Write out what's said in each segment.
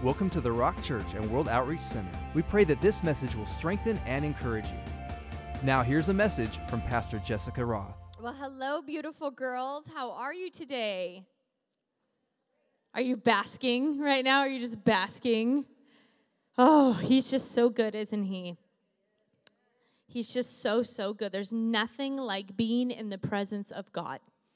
Welcome to the Rock Church and World Outreach Center. We pray that this message will strengthen and encourage you. Now here's a message from Pastor Jessica Roth. Well, hello, beautiful girls. How are you today? Are you basking right now? Are you just basking? Oh, he's just so good, isn't he? He's just so good. There's nothing like being in the presence of God.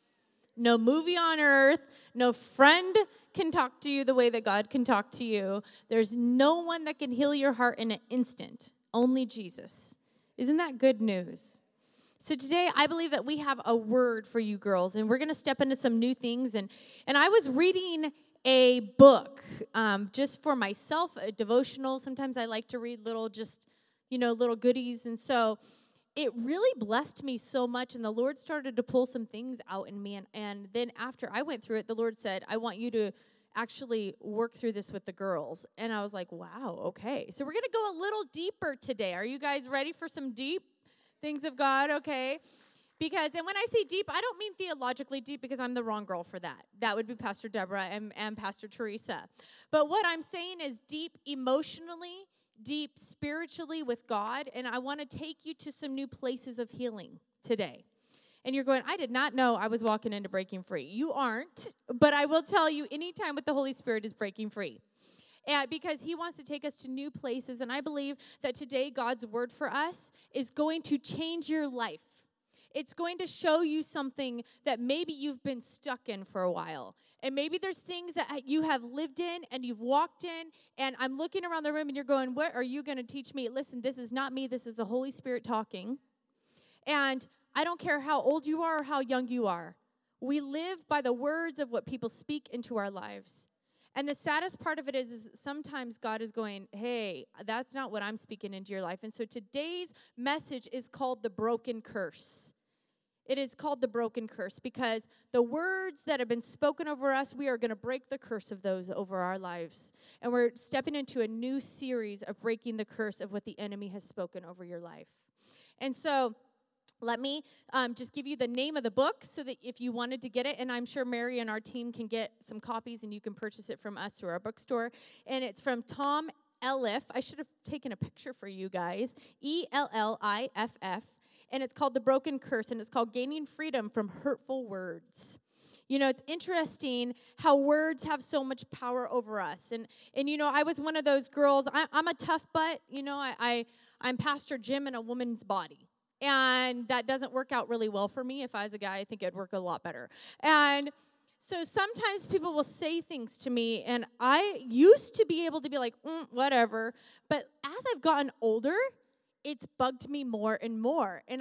No movie on earth, no friend can talk to you the way that God can talk to you. There's no one that can heal your heart in an instant. Only Jesus. Isn't that good news? So today, I believe that we have a word for you girls, and we're going to step into some new things. And I was reading a book just for myself, a devotional. Sometimes I like to read little goodies. And so it really blessed me so much, and the Lord started to pull some things out in me. And then after I went through it, the Lord said, I want you to actually work through this with the girls. And I was like, wow, okay. So we're going to go a little deeper today. Are you guys ready for some deep things of God? Okay. And when I say deep, I don't mean theologically deep, because I'm the wrong girl for that. That would be Pastor Deborah and Pastor Teresa. But what I'm saying is deep emotionally, deep spiritually with God, and I want to take you to some new places of healing today. And you're going, I did not know I was walking into breaking free. You aren't, but I will tell you, anytime with the Holy Spirit is breaking free. And because he wants to take us to new places, and I believe that today God's word for us is going to change your life. It's going to show you something that maybe you've been stuck in for a while. And maybe there's things that you have lived in and you've walked in, and I'm looking around the room and you're going, what are you going to teach me? Listen, this is not me. This is the Holy Spirit talking. And I don't care how old you are or how young you are. We live by the words of what people speak into our lives. And the saddest part of it is sometimes God is going, hey, that's not what I'm speaking into your life. And so today's message is called the broken curse. It is called the broken curse because the words that have been spoken over us, we are going to break the curse of those over our lives. And we're stepping into a new series of breaking the curse of what the enemy has spoken over your life. And so let me just give you the name of the book so that if you wanted to get it, and I'm sure Mary and our team can get some copies and you can purchase it from us through our bookstore. And it's from Tom Elliff. I should have taken a picture for you guys. Elliff. And it's called The Broken Curse, and it's called Gaining Freedom from Hurtful Words. You know, it's interesting how words have so much power over us. And you know, I was one of those girls. I'm a tough butt. You know, I'm Pastor Jim in a woman's body. And that doesn't work out really well for me. If I was a guy, I think it'd work a lot better. And so sometimes people will say things to me, and I used to be able to be like, whatever. But as I've gotten older, it's bugged me more and more. And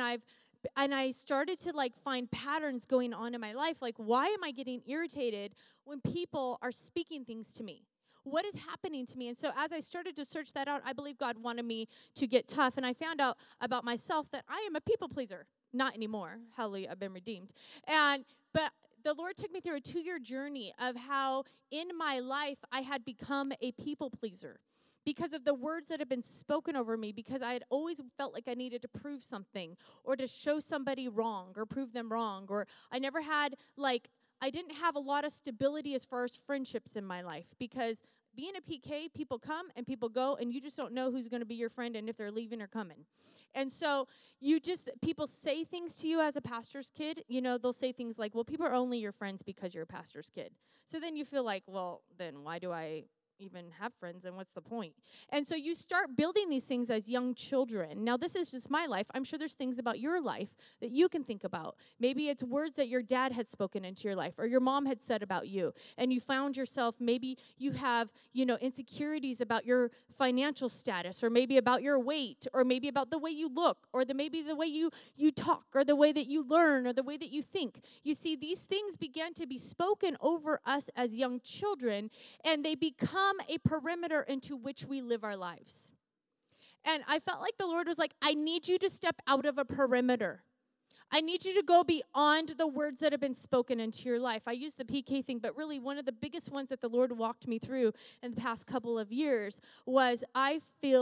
I started to find patterns going on in my life. Like, why am I getting irritated when people are speaking things to me? What is happening to me? And so as I started to search that out, I believe God wanted me to get tough. And I found out about myself that I am a people pleaser. Not anymore. Hallelujah, I've been redeemed. But the Lord took me through a 2-year journey of how in my life I had become a people pleaser. Because of the words that have been spoken over me, because I had always felt like I needed to prove something or to show somebody wrong or prove them wrong. Or I never had, I didn't have a lot of stability as far as friendships in my life, because being a PK, people come and people go, and you just don't know who's going to be your friend and if they're leaving or coming. And so people say things to you as a pastor's kid. You know, they'll say things like, well, people are only your friends because you're a pastor's kid. So then you feel like, well, then why do I even have friends, and what's the point? And so you start building these things as young children. Now, this is just my life. I'm sure there's things about your life that you can think about. Maybe it's words that your dad had spoken into your life or your mom had said about you, and you found yourself, maybe you have, insecurities about your financial status, or maybe about your weight, or maybe about the way you look, or maybe the way you talk, or the way that you learn, or the way that you think. You see, these things began to be spoken over us as young children, and they become a perimeter into which we live our lives. And I felt like the Lord was like, I need you to step out of a perimeter. I need you to go beyond the words that have been spoken into your life. I use the PK thing, but really one of the biggest ones that the Lord walked me through in the past couple of years was I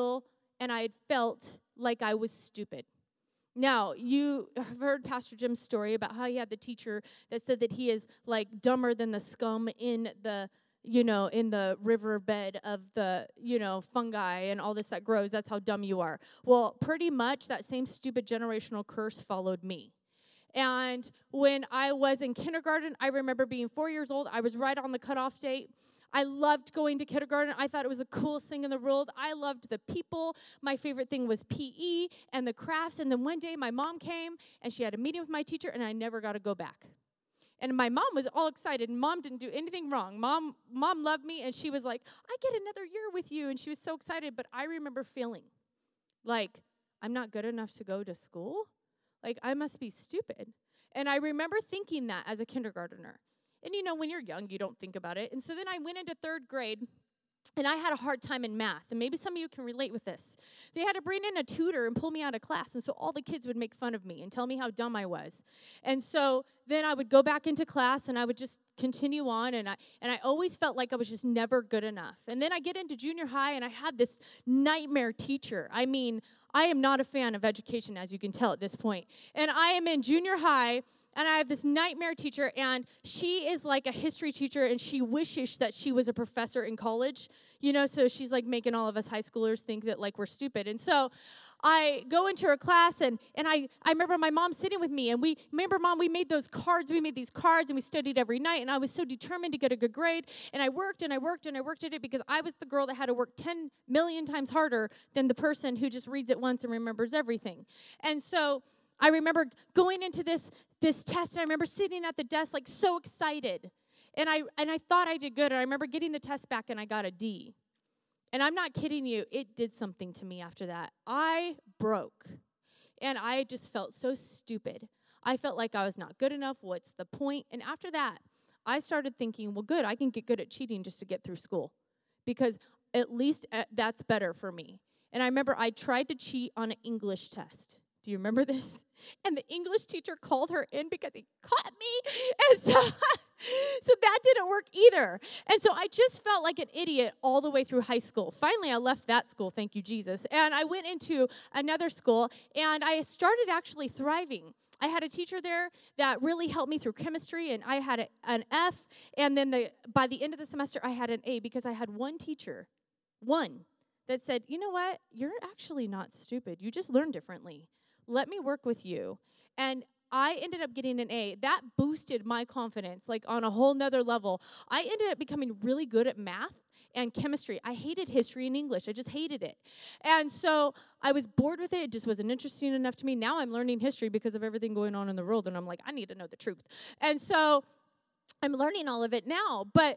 had felt like I was stupid. Now, you have heard Pastor Jim's story about how he had the teacher that said that he is like dumber than the scum in the in the riverbed of the, fungi and all this that grows. That's how dumb you are. Well, pretty much that same stupid generational curse followed me. And when I was in kindergarten, I remember being 4 years old. I was right on the cutoff date. I loved going to kindergarten. I thought it was the coolest thing in the world. I loved the people. My favorite thing was PE and the crafts. And then one day my mom came and she had a meeting with my teacher and I never got to go back. And my mom was all excited. Mom didn't do anything wrong. Mom loved me and she was like, I get another year with you. And she was so excited. But I remember feeling like I'm not good enough to go to school. Like I must be stupid. And I remember thinking that as a kindergartner. And when you're young, you don't think about it. And so then I went into 3rd grade, and I had a hard time in math. And maybe some of you can relate with this. They had to bring in a tutor and pull me out of class. And so all the kids would make fun of me and tell me how dumb I was. And so then I would go back into class, and I would just continue on. And I always felt like I was just never good enough. And then I get into junior high, and I had this nightmare teacher. I mean, I am not a fan of education, as you can tell at this point. And I am in junior high, and I have this nightmare teacher, and she is like a history teacher, and she wishes that she was a professor in college, so she's like making all of us high schoolers think that like we're stupid. And so I go into her class, and I remember my mom sitting with me, and we made those cards. We made these cards, and we studied every night, and I was so determined to get a good grade, and I worked at it because I was the girl that had to work 10 million times harder than the person who just reads it once and remembers everything. And so I remember going into this test, and I remember sitting at the desk like so excited. And I thought I did good, and I remember getting the test back, and I got a D. And I'm not kidding you, it did something to me after that. I broke, and I just felt so stupid. I felt like I was not good enough. What's the point? And after that, I started thinking, well, good, I can get good at cheating just to get through school, because at least that's better for me. And I remember I tried to cheat on an English test. Do you remember this? And the English teacher called her in because he caught me. And so, so that didn't work either. And so I just felt like an idiot all the way through high school. Finally, I left that school, thank you, Jesus. And I went into another school, and I started actually thriving. I had a teacher there that really helped me through chemistry, and I had an F. And then by the end of the semester, I had an A because I had one teacher, that said, you know what? You're actually not stupid. You just learn differently. Let me work with you. And I ended up getting an A. That boosted my confidence, like on a whole nother level. I ended up becoming really good at math and chemistry. I hated history and English. I just hated it. And so I was bored with it. It just wasn't interesting enough to me. Now I'm learning history because of everything going on in the world, and I'm like, I need to know the truth. And so I'm learning all of it now, but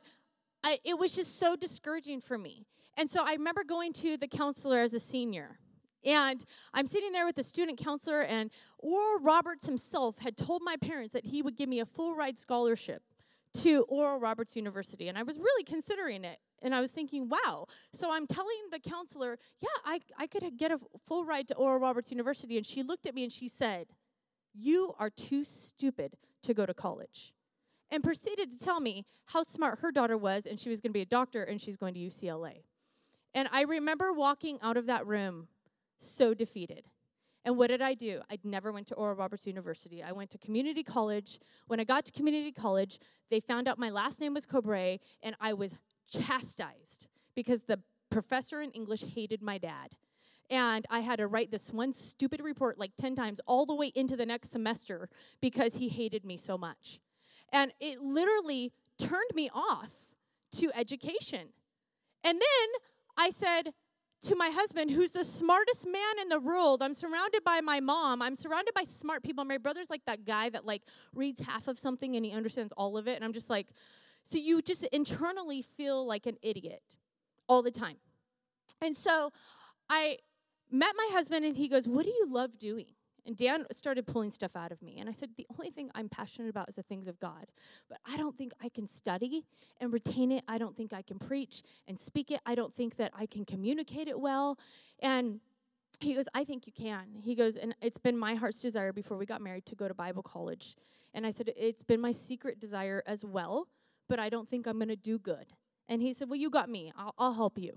it was just so discouraging for me. And so I remember going to the counselor as a senior. And I'm sitting there with the student counselor, and Oral Roberts himself had told my parents that he would give me a full-ride scholarship to Oral Roberts University. And I was really considering it. And I was thinking, wow. So I'm telling the counselor, yeah, I could get a full ride to Oral Roberts University. And she looked at me and she said, you are too stupid to go to college. And proceeded to tell me how smart her daughter was, and she was going to be a doctor, and she's going to UCLA. And I remember walking out of that room so defeated. And what did I do? I never went to Oral Roberts University. I went to community college. When I got to community college, they found out my last name was Cobre, and I was chastised because the professor in English hated my dad. And I had to write this one stupid report like 10 times all the way into the next semester because he hated me so much. And it literally turned me off to education. And then I said to my husband, who's the smartest man in the world, I'm surrounded by my mom, I'm surrounded by smart people. My brother's like that guy that like reads half of something and he understands all of it. And I'm just like, so you just internally feel like an idiot all the time. And so I met my husband, and he goes, what do you love doing? And Dan started pulling stuff out of me. And I said, the only thing I'm passionate about is the things of God. But I don't think I can study and retain it. I don't think I can preach and speak it. I don't think that I can communicate it well. And he goes, I think you can. He goes, and it's been my heart's desire before we got married to go to Bible college. And I said, it's been my secret desire as well, but I don't think I'm going to do good. And he said, well, you got me. I'll help you.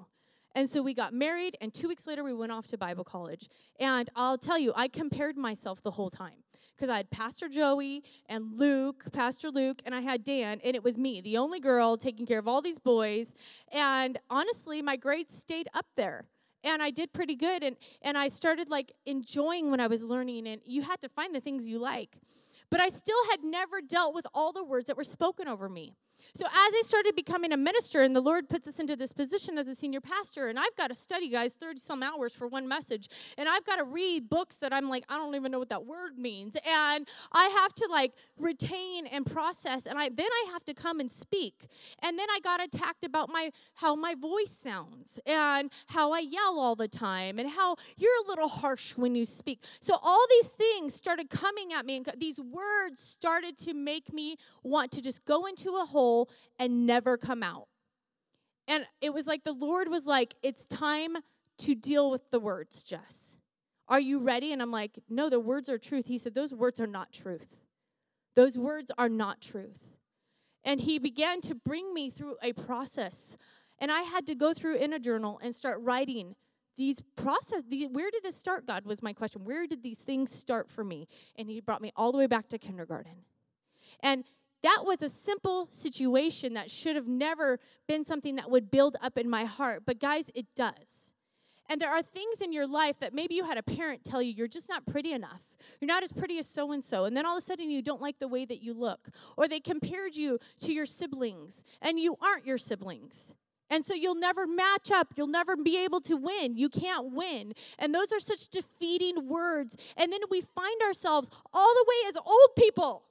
And so we got married, and 2 weeks later, we went off to Bible college. And I'll tell you, I compared myself the whole time. Because I had Pastor Joey and Pastor Luke, and I had Dan, and it was me, the only girl taking care of all these boys. And honestly, my grades stayed up there. And I did pretty good, and I started, enjoying when I was learning, and you had to find the things you like. But I still had never dealt with all the words that were spoken over me. So as I started becoming a minister, and the Lord puts us into this position as a senior pastor, and I've got to study, guys, 30-some hours for one message, and I've got to read books that I'm like, I don't even know what that word means, and I have to, retain and process, and then I have to come and speak, and then I got attacked about how my voice sounds, and how I yell all the time, and how you're a little harsh when you speak. So all these things started coming at me, and these words started to make me want to just go into a hole and never come out. And it was like the Lord was like, it's time to deal with the words, Jess. Are you ready? And I'm like, no, the words are truth. He said, those words are not truth. Those words are not truth. And he began to bring me through a process. And I had to go through in a journal and start writing these process. Where did this start, God, was my question. Where did these things start for me? And he brought me all the way back to kindergarten. And that was a simple situation that should have never been something that would build up in my heart. But guys, it does. And there are things in your life that maybe you had a parent tell you, you're just not pretty enough. You're not as pretty as so-and-so. And then all of a sudden you don't like the way that you look. Or they compared you to your siblings, and you aren't your siblings. And so you'll never match up. You'll never be able to win. You can't win. And those are such defeating words. And then we find ourselves all the way as old people,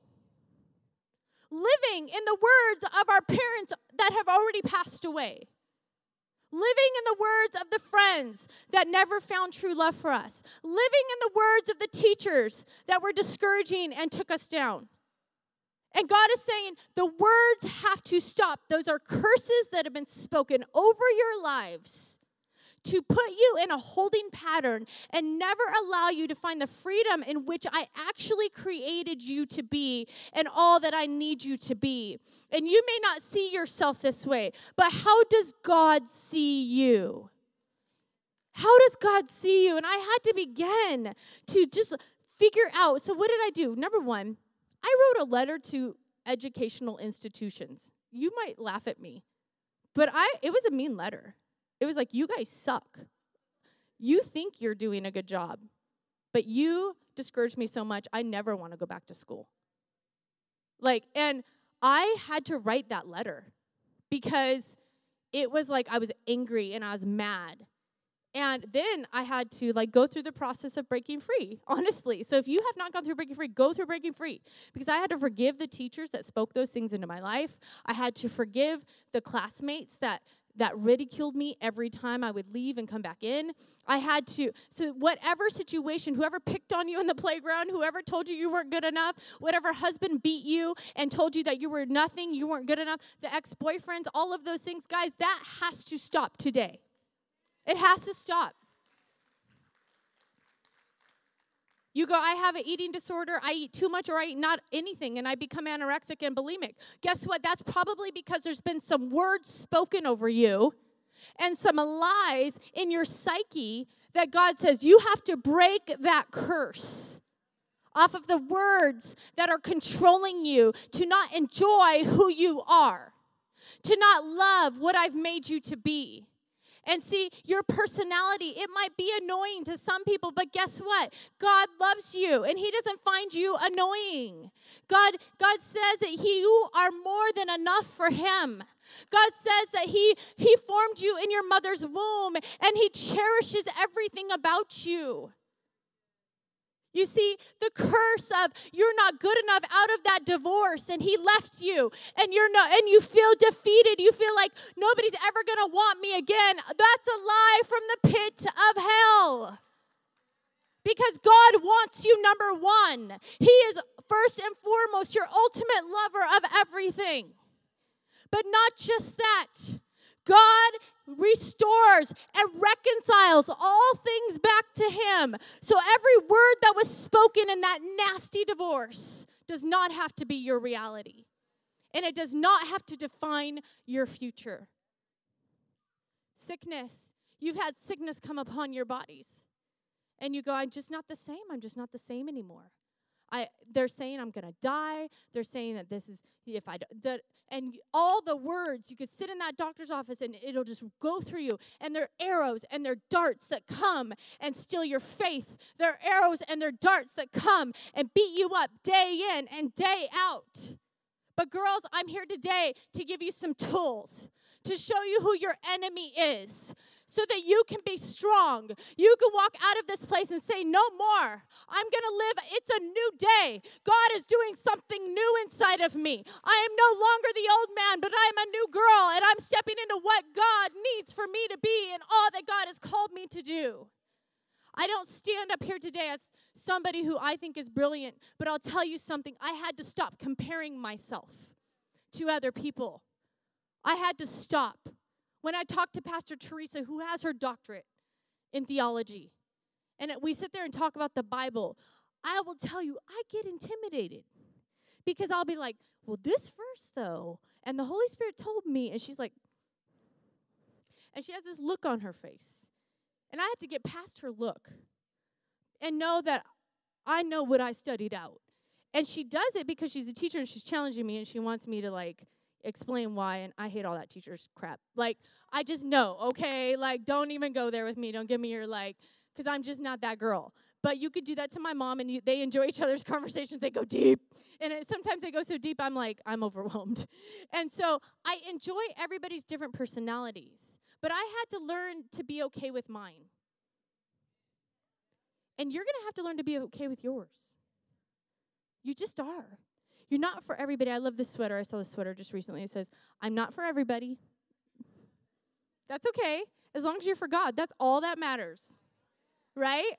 living in the words of our parents that have already passed away. Living in the words of the friends that never found true love for us. Living in the words of the teachers that were discouraging and took us down. And God is saying the words have to stop. Those are curses that have been spoken over your lives to put you in a holding pattern and never allow you to find the freedom in which I actually created you to be and all that I need you to be. And you may not see yourself this way, but how does God see you? How does God see you? And I had to begin to just figure out. So what did I do? Number one, I wrote a letter to educational institutions. You might laugh at me, but it was a mean letter. It was like, you guys suck. You think you're doing a good job, but you discouraged me so much, I never want to go back to school. And I had to write that letter because it was like I was angry and I was mad. And then I had to go through the process of breaking free, honestly. So if you have not gone through breaking free, go through breaking free. Because I had to forgive the teachers that spoke those things into my life. I had to forgive the classmates that ridiculed me every time I would leave and come back in. So whatever situation, whoever picked on you in the playground, whoever told you weren't good enough, whatever husband beat you and told you that you were nothing, you weren't good enough, the ex-boyfriends, all of those things, guys, that has to stop today. It has to stop. You go, I have an eating disorder, I eat too much or I eat not anything, and I become anorexic and bulimic. Guess what? That's probably because there's been some words spoken over you and some lies in your psyche that God says you have to break that curse off of the words that are controlling you to not enjoy who you are, to not love what I've made you to be. And see, your personality, it might be annoying to some people, but guess what? God loves you, and he doesn't find you annoying. God says that you are more than enough for him. God says that he formed you in your mother's womb, and he cherishes everything about you. You see, the curse of you're not good enough out of that divorce and he left you and you feel defeated. You feel like nobody's ever going to want me again. That's a lie from the pit of hell. Because God wants you, number one. He is first and foremost your ultimate lover of everything. But not just that. God restores and reconciles all things back to him. So every word that was spoken in that nasty divorce does not have to be your reality. And it does not have to define your future. Sickness. You've had sickness come upon your bodies. And you go, I'm just not the same. I'm just not the same anymore. They're saying I'm going to die. They're saying that this is, and all the words, you could sit in that doctor's office and it'll just go through you. And they're arrows and they're darts that come and steal your faith. They're arrows and they're darts that come and beat you up day in and day out. But girls, I'm here today to give you some tools to show you who your enemy is, so that you can be strong. You can walk out of this place and say, no more. I'm going to live. It's a new day. God is doing something new inside of me. I am no longer the old man, but I am a new girl, and I'm stepping into what God needs for me to be and all that God has called me to do. I don't stand up here today as somebody who I think is brilliant, but I'll tell you something. I had to stop comparing myself to other people. I had to stop. When I talked to Pastor Teresa, who has her doctorate in theology, and we sit there and talk about the Bible, I will tell you, I get intimidated. Because I'll be like, well, this verse, though, and the Holy Spirit told me, and she's like, and she has this look on her face. And I had to get past her look and know that I know what I studied out. And she does it because she's a teacher and she's challenging me and she wants me to, explain why, and I hate all that teacher's crap. I just know, okay? Don't even go there with me. Don't give me your, because I'm just not that girl. But you could do that to my mom, and they enjoy each other's conversations. They go deep. And sometimes they go so deep, I'm overwhelmed. And so I enjoy everybody's different personalities. But I had to learn to be okay with mine. And you're going to have to learn to be okay with yours. You just are. You're not for everybody. I love this sweater. I saw this sweater just recently. It says, I'm not for everybody. That's okay. As long as you're for God, that's all that matters. Right?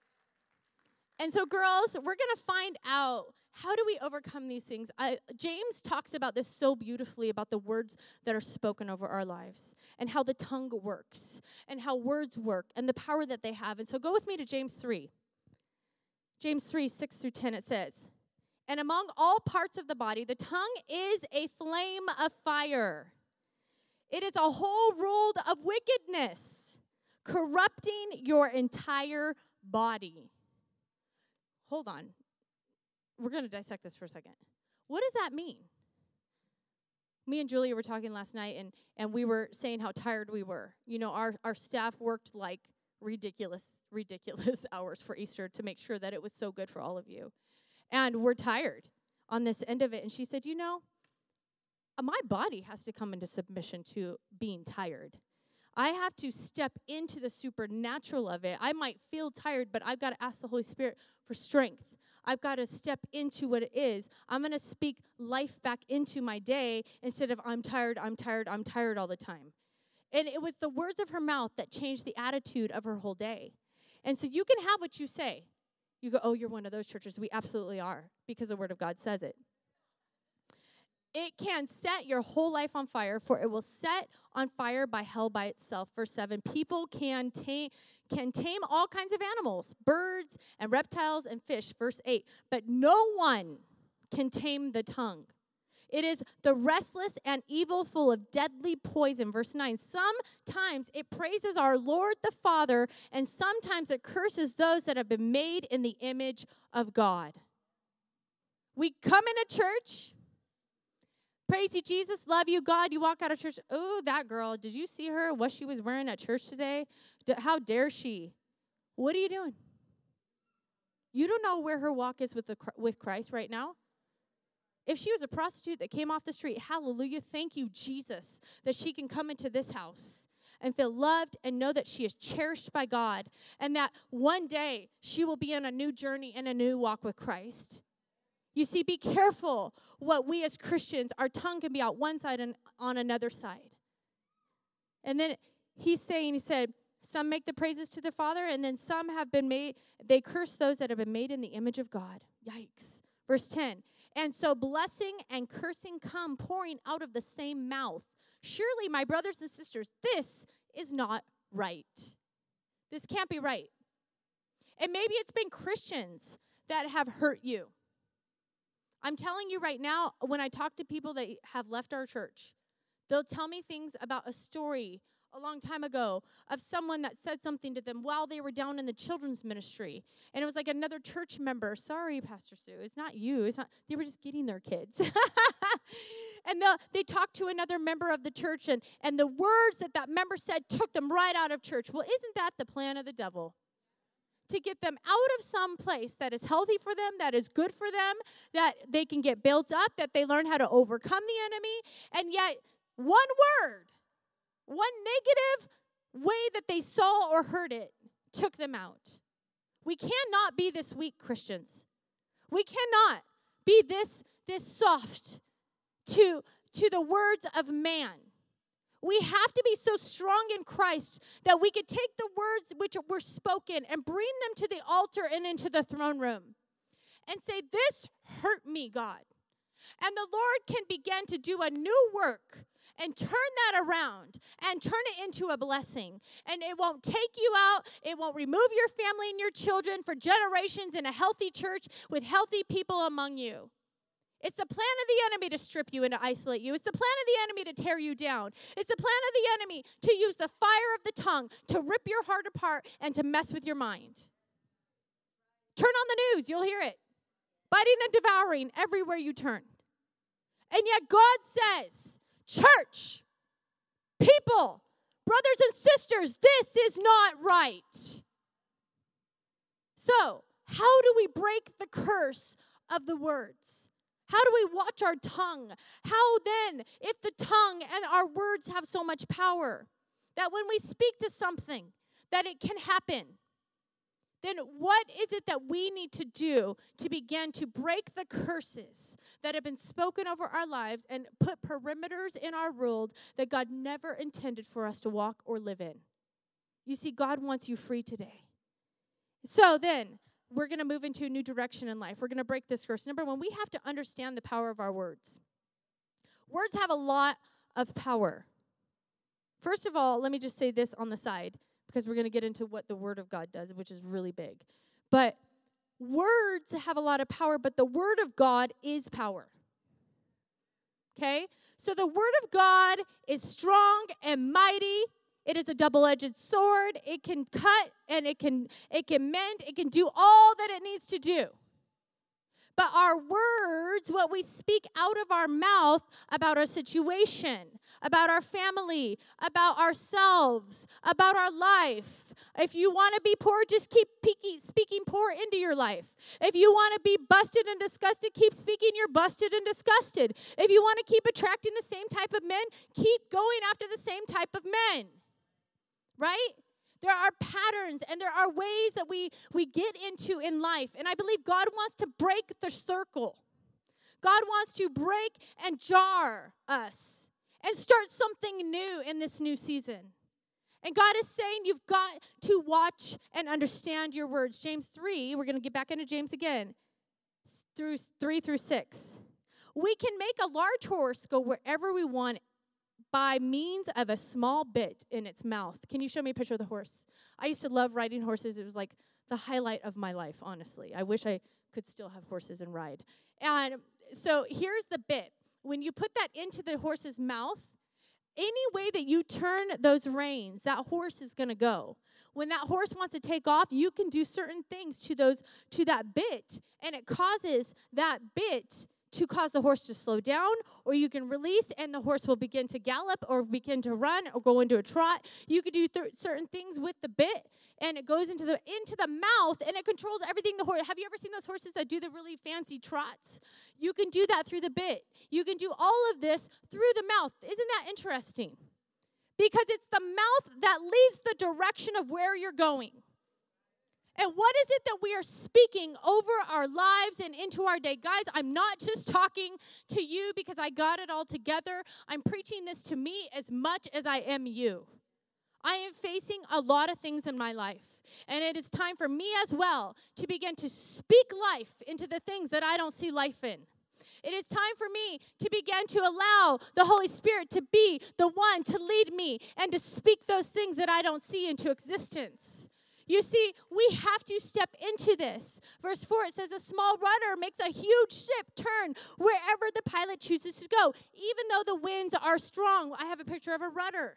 And so, girls, we're going to find out, how do we overcome these things? James talks about this so beautifully, about the words that are spoken over our lives and how the tongue works and how words work and the power that they have. And so go with me to James 3. James 3, 6 through 10, it says, and among all parts of the body, the tongue is a flame of fire. It is a whole world of wickedness, corrupting your entire body. Hold on. We're going to dissect this for a second. What does that mean? Me and Julia were talking last night, and we were saying how tired we were. You know, our staff worked ridiculous hours for Easter to make sure that it was so good for all of you. And we're tired on this end of it. And she said, my body has to come into submission to being tired. I have to step into the supernatural of it. I might feel tired, but I've got to ask the Holy Spirit for strength. I've got to step into what it is. I'm going to speak life back into my day instead of I'm tired all the time. And it was the words of her mouth that changed the attitude of her whole day. And so you can have what you say. You go, oh, you're one of those churches. We absolutely are, because the Word of God says it. It can set your whole life on fire, for it will set on fire by hell by itself. Verse 7, people can tame all kinds of animals, birds and reptiles and fish. Verse 8, but no one can tame the tongue. It is the restless and evil, full of deadly poison. Verse 9, sometimes it praises our Lord the Father, and sometimes it curses those that have been made in the image of God. We come into church, praise you, Jesus, love you, God. You walk out of church, oh, that girl, did you see her, what she was wearing at church today? How dare she? What are you doing? You don't know where her walk is with Christ right now. If she was a prostitute that came off the street, hallelujah, thank you, Jesus, that she can come into this house and feel loved and know that she is cherished by God, and that one day she will be on a new journey and a new walk with Christ. You see, be careful what we as Christians, our tongue can be out one side and on another side. And then he said, some make the praises to the Father, and then some have been made, they curse those that have been made in the image of God. Yikes. Verse 10, and so blessing and cursing come pouring out of the same mouth. Surely, my brothers and sisters, this is not right. This can't be right. And maybe it's been Christians that have hurt you. I'm telling you right now, when I talk to people that have left our church, they'll tell me things about a story a long time ago of someone that said something to them while they were down in the children's ministry. And it was like another church member. Sorry, Pastor Sue, it's not you. It's not. They were just getting their kids. And they talked to another member of the church, and the words that member said took them right out of church. Well, isn't that the plan of the devil? To get them out of some place that is healthy for them, that is good for them, that they can get built up, that they learn how to overcome the enemy, and yet one word, one negative way that they saw or heard it took them out. We cannot be this weak, Christians. We cannot be this soft to the words of man. We have to be so strong in Christ that we could take the words which were spoken and bring them to the altar and into the throne room and say, this hurt me, God. And the Lord can begin to do a new work and turn that around and turn it into a blessing. And it won't take you out. It won't remove your family and your children for generations in a healthy church with healthy people among you. It's the plan of the enemy to strip you and to isolate you. It's the plan of the enemy to tear you down. It's the plan of the enemy to use the fire of the tongue to rip your heart apart and to mess with your mind. Turn on the news, you'll hear it. Biting and devouring everywhere you turn. And yet God says, church, people, brothers and sisters, this is not right. So, how do we break the curse of the words? How do we watch our tongue? How then, if the tongue and our words have so much power, that when we speak to something, that it can happen, then what is it that we need to do to begin to break the curses that have been spoken over our lives and put perimeters in our world that God never intended for us to walk or live in? You see, God wants you free today. So then, we're going to move into a new direction in life. We're going to break this curse. Number one, we have to understand the power of our words. Words have a lot of power. First of all, let me just say this on the side, because we're going to get into what the Word of God does, which is really big. But words have a lot of power, but the Word of God is power. Okay? So the Word of God is strong and mighty. It is a double-edged sword. It can cut and it can mend. It can do all that it needs to do. But our words, what we speak out of our mouth about our situation, about our family, about ourselves, about our life. If you want to be poor, just keep speaking poor into your life. If you want to be busted and disgusted, keep speaking you're busted and disgusted. If you want to keep attracting the same type of men, keep going after the same type of men. Right? There are patterns and there are ways that we get into in life. And I believe God wants to break the circle. God wants to break and jar us and start something new in this new season. And God is saying you've got to watch and understand your words. James 3, we're going to get back into James again, 3 through 6. We can make a large horse go wherever we want by means of a small bit in its mouth. Can you show me a picture of the horse? I used to love riding horses. It was like the highlight of my life, honestly. I wish I could still have horses and ride. And so here's the bit. When you put that into the horse's mouth, any way that you turn those reins, that horse is going to go. When that horse wants to take off, you can do certain things to that bit, and it causes that bit to cause the horse to slow down, or you can release and the horse will begin to gallop or begin to run or go into a trot. You could do certain things with the bit, and it goes into the mouth, and it controls everything. The horse. Have you ever seen those horses that do the really fancy trots? You can do that through the bit. You can do all of this through the mouth. Isn't that interesting? Because it's the mouth that leads the direction of where you're going. And what is it that we are speaking over our lives and into our day? Guys, I'm not just talking to you because I got it all together. I'm preaching this to me as much as I am you. I am facing a lot of things in my life. And it is time for me as well to begin to speak life into the things that I don't see life in. It is time for me to begin to allow the Holy Spirit to be the one to lead me and to speak those things that I don't see into existence. You see, we have to step into this. Verse 4, it says, a small rudder makes a huge ship turn wherever the pilot chooses to go, even though the winds are strong. I have a picture of a rudder.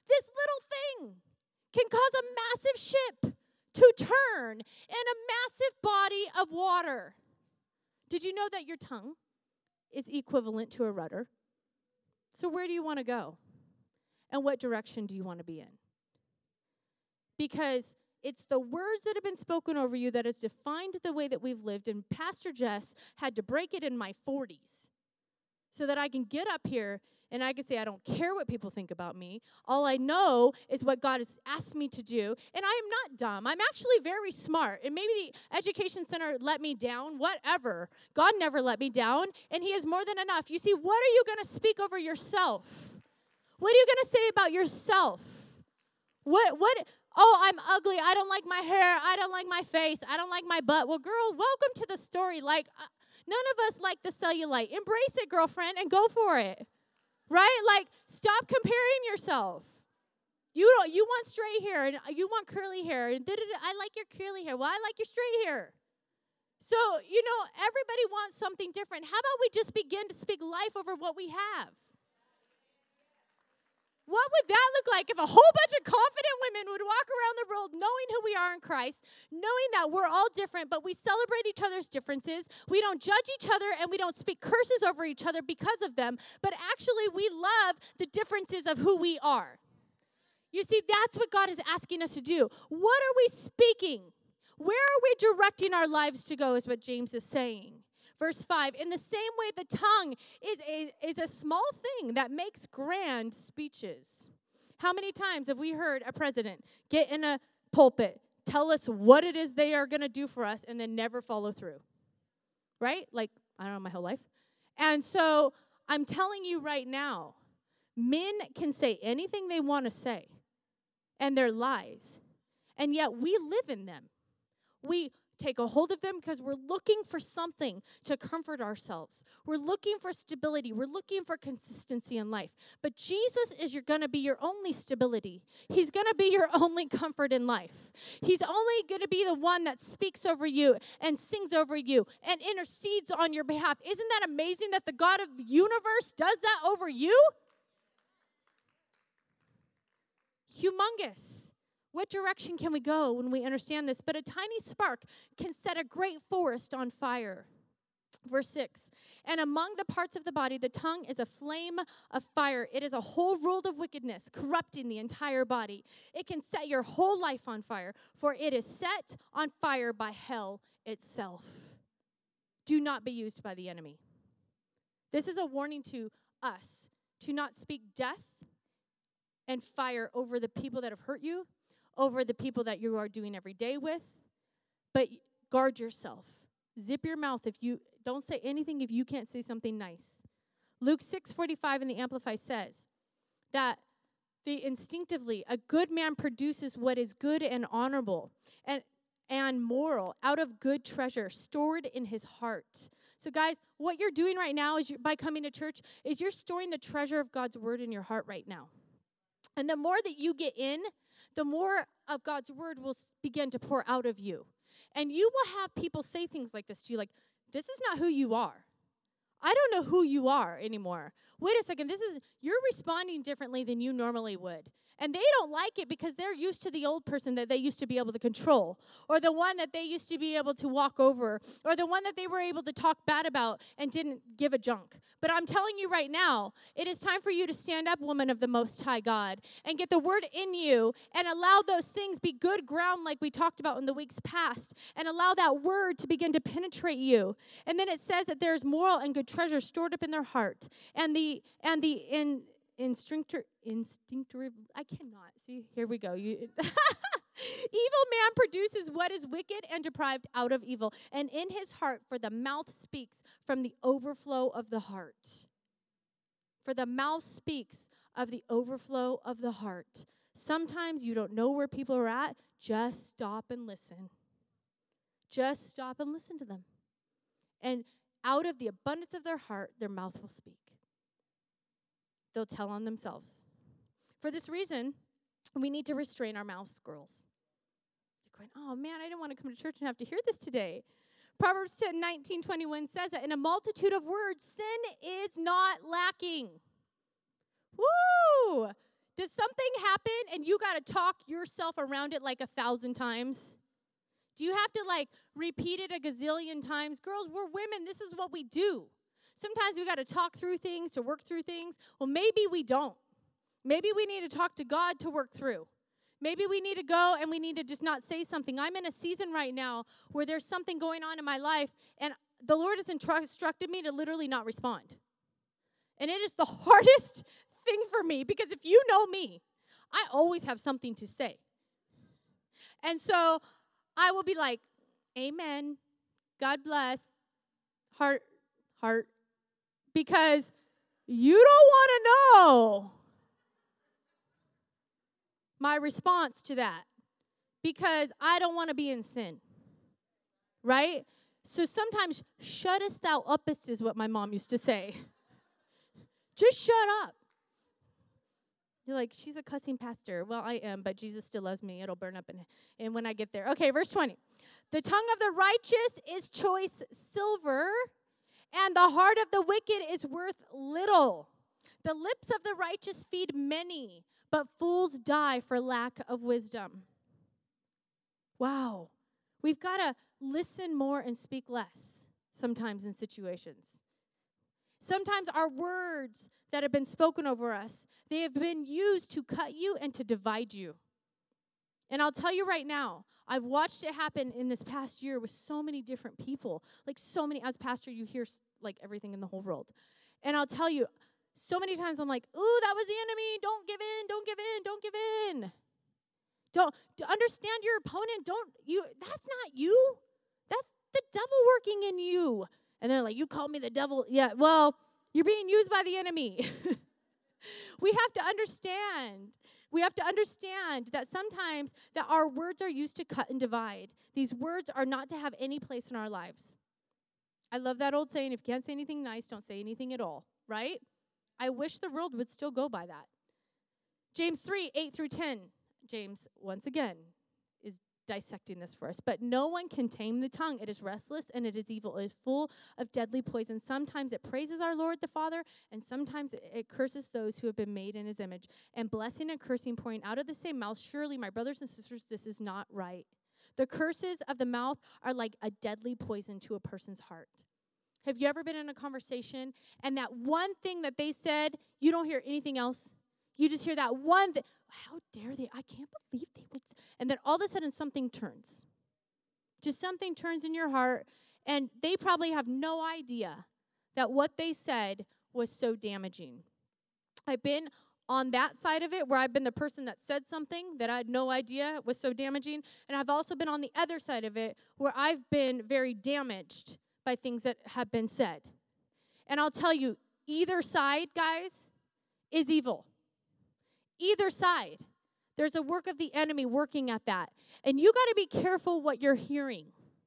This little thing can cause a massive ship to turn in a massive body of water. Did you know that your tongue is equivalent to a rudder? So where do you want to go? And what direction do you want to be in? Because it's the words that have been spoken over you that has defined the way that we've lived. And Pastor Jess had to break it in my 40s so that I can get up here and I can say, I don't care what people think about me. All I know is what God has asked me to do. And I am not dumb. I'm actually very smart. And maybe the education center let me down, whatever. God never let me down, and he is more than enough. You see, what are you going to speak over yourself? What are you going to say about yourself? Oh, I'm ugly. I don't like my hair. I don't like my face. I don't like my butt. Well, girl, welcome to the story. Like, none of us like the cellulite. Embrace it, girlfriend, and go for it. Right? Like, stop comparing yourself. You want straight hair, and you want curly hair. And I like your curly hair. Well, I like your straight hair. So, everybody wants something different. How about we just begin to speak life over what we have? What would that look like if a whole bunch of confident women would walk around the world knowing who we are in Christ, knowing that we're all different, but we celebrate each other's differences, we don't judge each other, and we don't speak curses over each other because of them, but actually we love the differences of who we are. You see, that's what God is asking us to do. What are we speaking? Where are we directing our lives to go is what James is saying. Verse 5, in the same way the tongue is a small thing that makes grand speeches. How many times have we heard a president get in a pulpit, tell us what it is they are going to do for us, and then never follow through? Right? Like, I don't know, my whole life. And so I'm telling you right now, men can say anything they want to say, and they're lies. And yet we live in them. We take a hold of them because we're looking for something to comfort ourselves. We're looking for stability. We're looking for consistency in life. But Jesus is going to be your only stability. He's going to be your only comfort in life. He's only going to be the one that speaks over you and sings over you and intercedes on your behalf. Isn't that amazing that the God of the universe does that over you? Humongous. What direction can we go when we understand this? But a tiny spark can set a great forest on fire. Verse 6, and among the parts of the body, the tongue is a flame of fire. It is a whole world of wickedness, corrupting the entire body. It can set your whole life on fire, for it is set on fire by hell itself. Do not be used by the enemy. This is a warning to us to not speak death and fire over the people that have hurt you, over the people that you are doing every day with, but guard yourself. Zip your mouth don't say anything if you can't say something nice. Luke 6:45 in the Amplified says that instinctively a good man produces what is good and honorable and moral out of good treasure stored in his heart. So guys, what you're doing right now is by coming to church is you're storing the treasure of God's word in your heart right now. And the more that you get in, the more of God's word will begin to pour out of you. And you will have people say things like this to you, like, this is not who you are. I don't know who you are anymore. Wait a second, you're responding differently than you normally would. And they don't like it because they're used to the old person that they used to be able to control, or the one that they used to be able to walk over, or the one that they were able to talk bad about and didn't give a junk. But I'm telling you right now, it is time for you to stand up, woman of the Most High God, and get the word in you and allow those things be good ground like we talked about in the weeks past, and allow that word to begin to penetrate you. And then it says that there's moral and good treasure stored up in their heart, and the instinctive, I cannot. See, here we go. Evil man produces what is wicked and deprived out of evil, and in his heart, for the mouth speaks from the overflow of the heart. For the mouth speaks of the overflow of the heart. Sometimes you don't know where people are at. Just stop and listen. Just stop and listen to them. And out of the abundance of their heart, their mouth will speak. They'll tell on themselves. For this reason, we need to restrain our mouths, girls. You're going, oh man, I didn't want to come to church and have to hear this today. Proverbs 10:19-21 says that in a multitude of words, sin is not lacking. Woo! Does something happen and you got to talk yourself around it like 1,000 times? Do you have to like repeat it a gazillion times? Girls, we're women. This is what we do. Sometimes we got to talk through things, to work through things. Well, maybe we don't. Maybe we need to talk to God to work through. Maybe we need to go and we need to just not say something. I'm in a season right now where there's something going on in my life, and the Lord has instructed me to literally not respond. And it is the hardest thing for me, because if you know me, I always have something to say. And so I will be like, amen, God bless, heart, because you don't want to know my response to that, because I don't want to be in sin, right? So sometimes, shuttest thou uppest is what my mom used to say. Just shut up. You're like, she's a cussing pastor. Well, I am, but Jesus still loves me. It'll burn up and when I get there. Okay, verse 20. The tongue of the righteous is choice silver, and the heart of the wicked is worth little. The lips of the righteous feed many, but fools die for lack of wisdom. Wow. We've got to listen more and speak less sometimes in situations. Sometimes our words that have been spoken over us, they have been used to cut you and to divide you. And I'll tell you right now, I've watched it happen in this past year with so many different people. Like so many, as pastor, you hear like everything in the whole world. And I'll tell you, so many times I'm like, ooh, that was the enemy. Don't give in, don't give in, don't give in. Don't understand your opponent. That's not you. That's the devil working in you. And they're like, you called me the devil. Yeah, well, you're being used by the enemy. We have to understand. We have to understand that sometimes that our words are used to cut and divide. These words are not to have any place in our lives. I love that old saying, if you can't say anything nice, don't say anything at all, right? I wish the world would still go by that. James 3, 8 through 10. James, once again, is dissecting this for us. But no one can tame the tongue. It is restless and it is evil. It is full of deadly poison. Sometimes it praises our Lord the Father, and sometimes it curses those who have been made in his image. And blessing and cursing pouring out of the same mouth. Surely, my brothers and sisters, this is not right. The curses of the mouth are like a deadly poison to a person's heart. Have you ever been in a conversation and that one thing that they said, you don't hear anything else? You just hear that one thing. How dare they? I can't believe they would. And then all of a sudden something turns. Just something turns in your heart, and they probably have no idea that what they said was so damaging. I've been on that side of it where I've been the person that said something that I had no idea was so damaging, and I've also been on the other side of it where I've been very damaged by things that have been said. And I'll tell you, either side, guys, is evil. Either side. There's a work of the enemy working at that. And you got to be careful what you're hearing.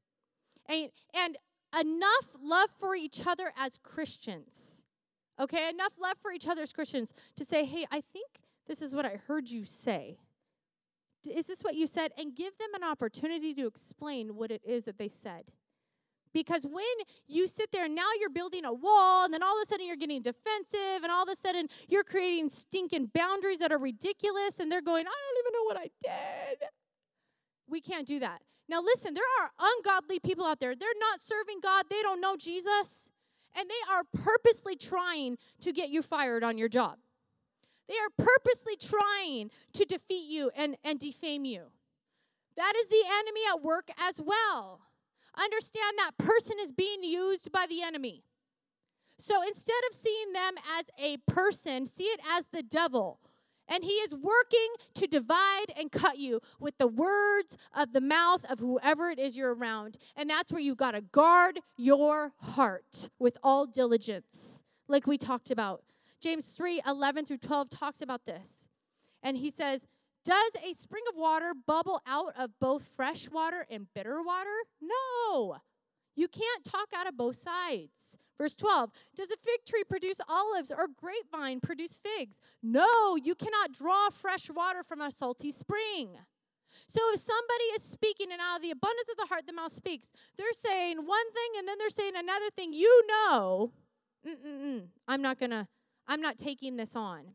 And enough love for each other as Christians. Okay, enough love for each other as Christians to say, hey, I think this is what I heard you say. Is this what you said? And give them an opportunity to explain what it is that they said. Because when you sit there and now you're building a wall, and then all of a sudden you're getting defensive, and all of a sudden you're creating stinking boundaries that are ridiculous, and they're going, I don't even know what I did. We can't do that. Now listen, there are ungodly people out there. They're not serving God. They don't know Jesus. And they are purposely trying to get you fired on your job. They are purposely trying to defeat you and defame you. That is the enemy at work as well. Understand that person is being used by the enemy. So instead of seeing them as a person, see it as the devil. And he is working to divide and cut you with the words of the mouth of whoever it is you're around. And that's where you got to guard your heart with all diligence, like we talked about. James 3, 11 through 12 talks about this. And he says, does a spring of water bubble out of both fresh water and bitter water? No. You can't talk out of both sides. Verse 12, does a fig tree produce olives or grapevine produce figs? No, you cannot draw fresh water from a salty spring. So if somebody is speaking and out of the abundance of the heart, the mouth speaks, they're saying one thing and then they're saying another thing, you know, I'm not taking this on.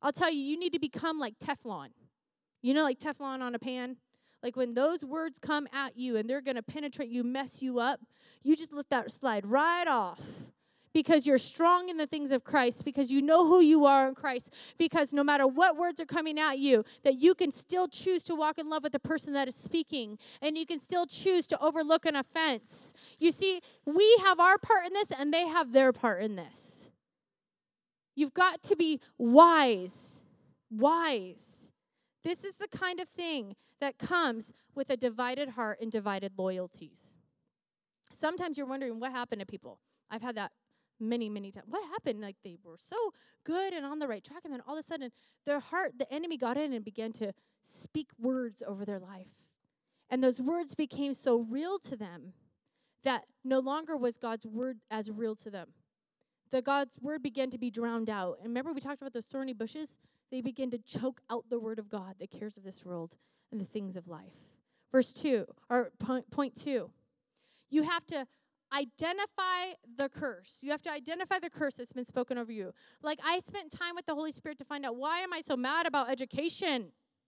I'll tell you, you need to become like Teflon. You know, like Teflon on a pan? Like when those words come at you and they're going to penetrate you, mess you up, you just let that slide right off. Because you're strong in the things of Christ, because you know who you are in Christ, because no matter what words are coming at you, that you can still choose to walk in love with the person that is speaking, and you can still choose to overlook an offense. You see, we have our part in this, and they have their part in this. You've got to be wise. Wise. This is the kind of thing that comes with a divided heart and divided loyalties. Sometimes you're wondering what happened to people. I've had that many times. What happened? Like they were so good and on the right track, and then all of a sudden their heart, the enemy got in and began to speak words over their life. And those words became so real to them that no longer was God's word as real to them. The God's word began to be drowned out. And remember we talked about those thorny bushes? They begin to choke out the word of God, the cares of this world and the things of life. Point 2. You have to identify the curse. You have to identify the curse that's been spoken over you. Like I spent time with the Holy Spirit to find out, why am I so mad about education?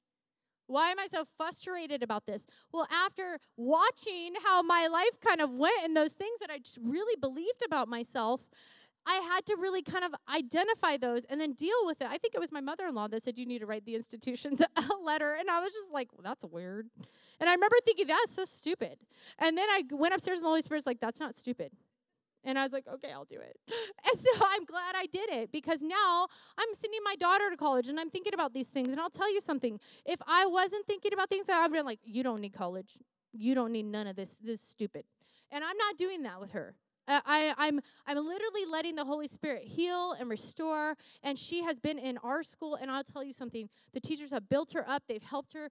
Why am I so frustrated about this? Well, after watching how my life kind of went and those things that I just really believed about myself, I had to really kind of identify those and then deal with it. I think it was my mother-in-law that said, you need to write the institutions a letter. And I was just like, well, that's weird. And I remember thinking, that's so stupid. And then I went upstairs and the Holy Spirit's like, that's not stupid. And I was like, okay, I'll do it. And so I'm glad I did it, because now I'm sending my daughter to college and I'm thinking about these things. And I'll tell you something. If I wasn't thinking about things, I would have been like, you don't need college. You don't need none of this. This is stupid. And I'm not doing that with her. I'm literally letting the Holy Spirit heal and restore, and she has been in our school, and I'll tell you something, the teachers have built her up, they've helped her,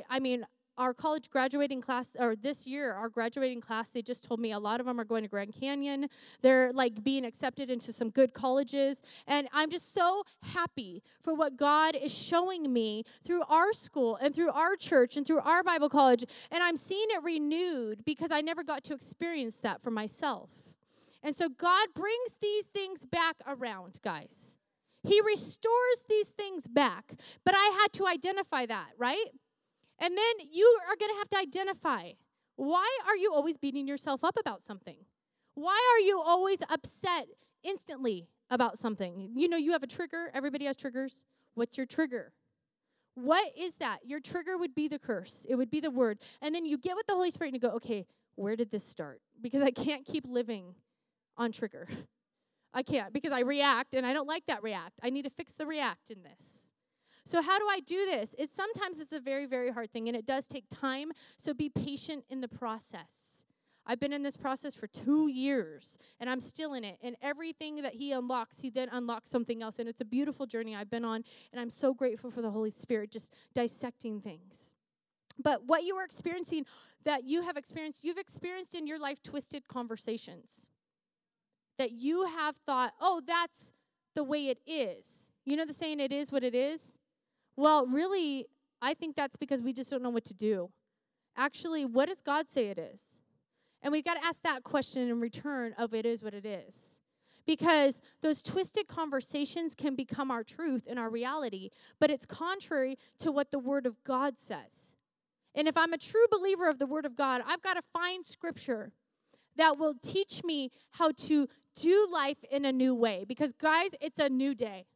our college graduating class, or this year, our graduating class, they just told me a lot of them are going to Grand Canyon, they're like being accepted into some good colleges, and I'm just so happy for what God is showing me through our school, and through our church, and through our Bible college, and I'm seeing it renewed, because I never got to experience that for myself. And so God brings these things back around, guys. He restores these things back. But I had to identify that, right? And then you are going to have to identify, why are you always beating yourself up about something? Why are you always upset instantly about something? You know, you have a trigger. Everybody has triggers. What's your trigger? What is that? Your trigger would be the curse. It would be the word. And then you get with the Holy Spirit and you go, okay, where did this start? Because I can't keep living on trigger. I can't, because I react, and I don't like that react. I need to fix the react in this. So how do I do this? Sometimes it's a very, very hard thing, and it does take time, so be patient in the process. I've been in this process for 2 years, and I'm still in it, and everything that he unlocks, he then unlocks something else, and it's a beautiful journey I've been on, and I'm so grateful for the Holy Spirit just dissecting things. But what you are experiencing, that you have experienced, you've experienced in your life twisted conversations. That you have thought, oh, that's the way it is. You know the saying, it is what it is? Well, really, I think that's because we just don't know what to do. Actually, what does God say it is? And we've got to ask that question in return of it is what it is. Because those twisted conversations can become our truth and our reality, but it's contrary to what the Word of God says. And if I'm a true believer of the Word of God, I've got to find Scripture that will teach me how to do life in a new way. Because, guys, it's a new day.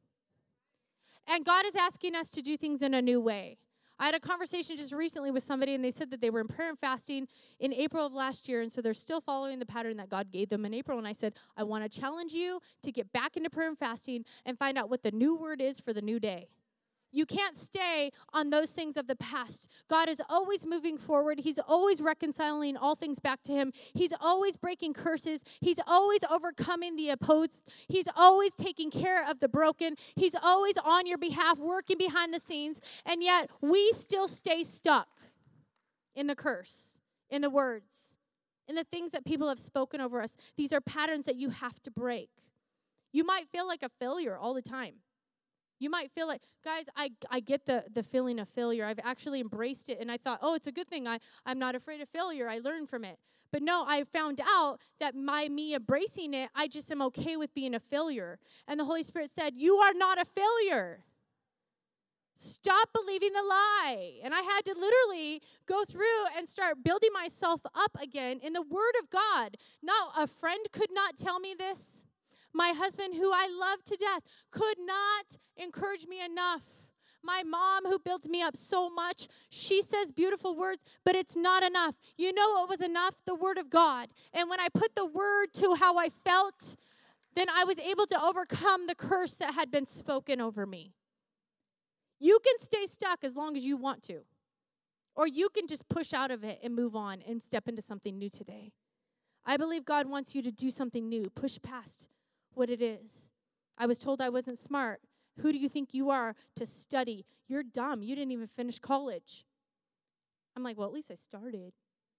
And God is asking us to do things in a new way. I had a conversation just recently with somebody, and they said that they were in prayer and fasting in April of last year, and so they're still following the pattern that God gave them in April. And I said, I want to challenge you to get back into prayer and fasting and find out what the new word is for the new day. You can't stay on those things of the past. God is always moving forward. He's always reconciling all things back to him. He's always breaking curses. He's always overcoming the opposed. He's always taking care of the broken. He's always on your behalf, working behind the scenes. And yet, we still stay stuck in the curse, in the words, in the things that people have spoken over us. These are patterns that you have to break. You might feel like a failure all the time. You might feel like, guys, I get the feeling of failure. I've actually embraced it, and I thought, oh, it's a good thing. I'm not afraid of failure. I learned from it. But no, I found out that me embracing it, I just am okay with being a failure. And the Holy Spirit said, you are not a failure. Stop believing the lie. And I had to literally go through and start building myself up again in the Word of God. Now, a friend could not tell me this. My husband, who I love to death, could not encourage me enough. My mom, who builds me up so much, she says beautiful words, but it's not enough. You know what was enough? The Word of God. And when I put the Word to how I felt, then I was able to overcome the curse that had been spoken over me. You can stay stuck as long as you want to. Or you can just push out of it and move on and step into something new today. I believe God wants you to do something new. Push past what it is. I was told I wasn't smart. Who do you think you are to study? You're dumb. You didn't even finish college. I'm like, well, at least I started.